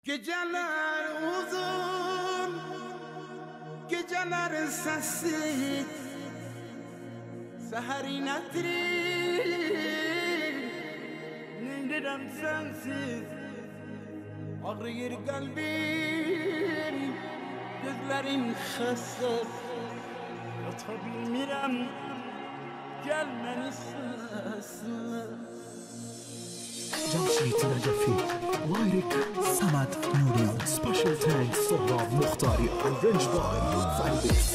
Geceler uzun, geceler sessiz, seherin etri, neylerim sensiz. Ağrıyor kalbim, gözlerim xəstə, yata bilmirəm, gəlməni səslə. جمشید نجفی لایریک سمد نوریان سپیشل تانکس سهراب مختاری ارنج بای فایبیکس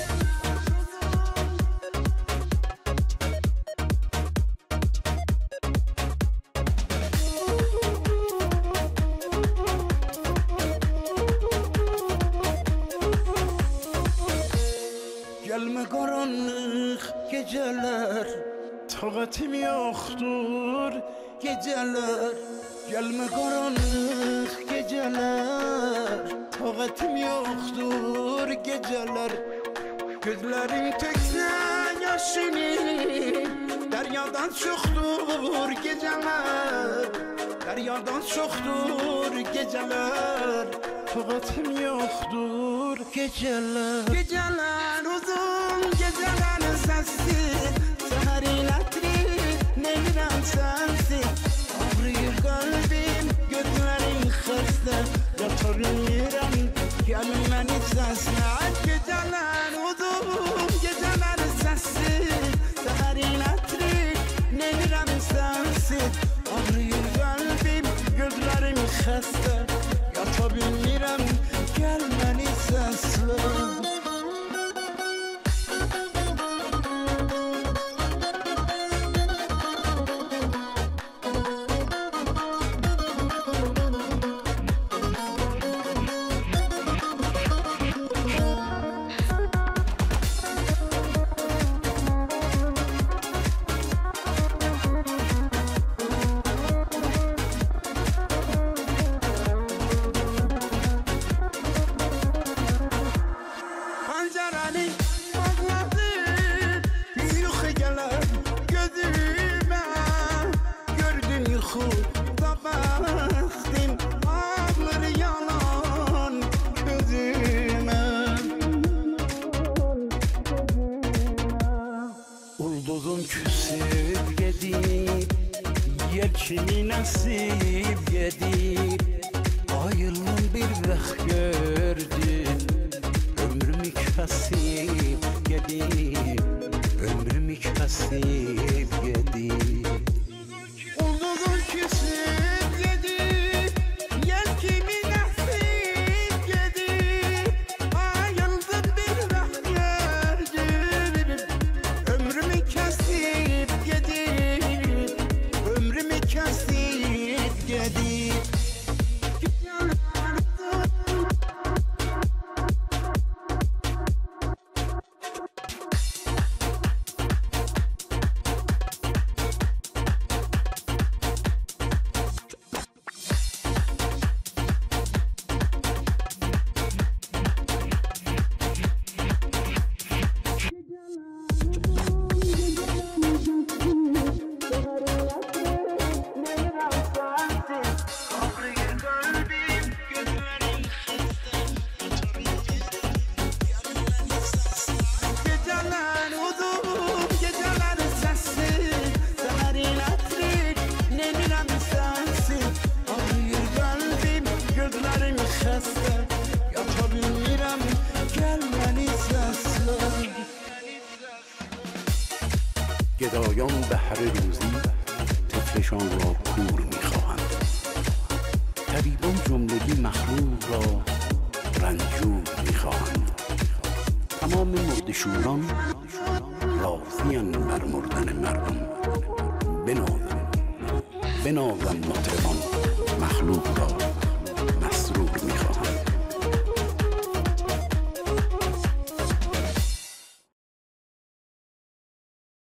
Gelme karanlık geceler, taqətim yoxdur geceler. Gelme karanlık geceler, taqətim yoxdur geceler. Gözlerim töksə yaşını, deryadan çoxdur geceler. Deryadan çoxdur geceler, taqətim yoxdur geceler. Geceler uzun, geceler sessiz, seherin etri, neyirəm sensiz. Ağrıyor kalbim, gözlerim xəstə, yata bilmirəm, gəlməni səslə. Geceler uzun, geceler sessiz, seherin etri, neyirəm sensiz. Ağrıyor kalbim, gözlerim xəstə, yata bilmirəm, gəlməni səslə. Pencereni bağladım, yuxu gələr gözümə. Gördüm yuxuda baxdım, ağlar yalan gözümə. Ulduzum küsüb gedib, yer kimi nəsib gedib. Ayrılım bir vaxt gördüm, ömrümü kasıb gedib, ömrümü kasıb gedib. Ulduzun küsüb gedib, yel kimi nəsib gedib. Ayrıldım bir vaxt gördüm, ömrümü kasıb gedib, ömrümü kasıb gedib. گدایان بهر روزی طفلشان را کور می‌خواهند. طبیبان جملگی مخلوق را رنجور می‌خواهند. تمام مرده‌شوران راضی‌اند بر مردن مردم. بنازم مطربان مخلوق